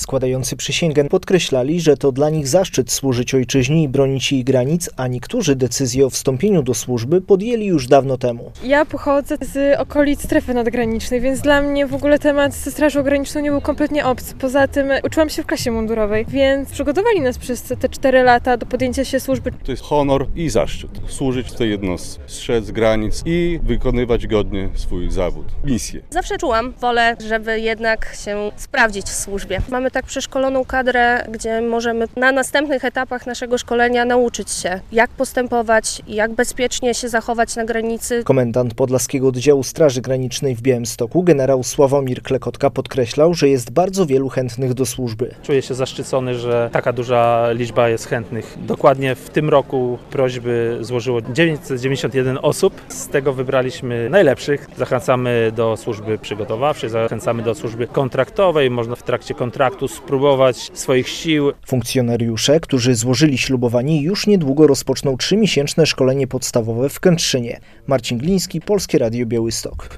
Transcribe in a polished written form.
składający przysięgę podkreślali, że to dla nich zaszczyt służyć ojczyźnie i bronić jej granic, a niektórzy decyzję o wstąpieniu do służby podjęli już dawno temu. Ja pochodzę z okolic strefy nadgranicznej, więc dla mnie w ogóle temat ze Strażą Graniczną nie był kompletnie obcy. Poza tym uczyłam się w klasie mundurowej, więc przygotowali nas przez te 4 lata do podjęcia się służby. To jest honor i zaszczyt. Służyć w tej jednostce, strzec granic i wykonywać godnie swój zawód, misję. Zawsze czułam wolę, żeby jednak się sprawdzić w służbie. Mamy tak przeszkoloną kadrę, gdzie możemy na następnych etapach naszego szkolenia nauczyć się, jak postępować, jak bezpiecznie się zachować na granicy. Komendant Podlaskiego Oddziału Straży Granicznej w Białymstoku, generał Sławomir Klekotka, podkreślał, że jest bardzo wielu chętnych do służby. Czuję się zaszczycony, że taka duża liczba jest chętnych. Dokładnie w tym roku prośby złożyło 991 osób. Z tego wybraliśmy najlepszych. Zachęcamy do służby przygotowawczej, zachęcamy do służby kontraktowej. Można w trakcie kontraktu spróbować swoich sił. Funkcjonariusze, którzy złożyli ślubowanie, już niedługo rozpoczną 3-miesięczne szkolenie podstawowe w Kętrzynie. Marcin Gliński, Polskie Radio Białystok.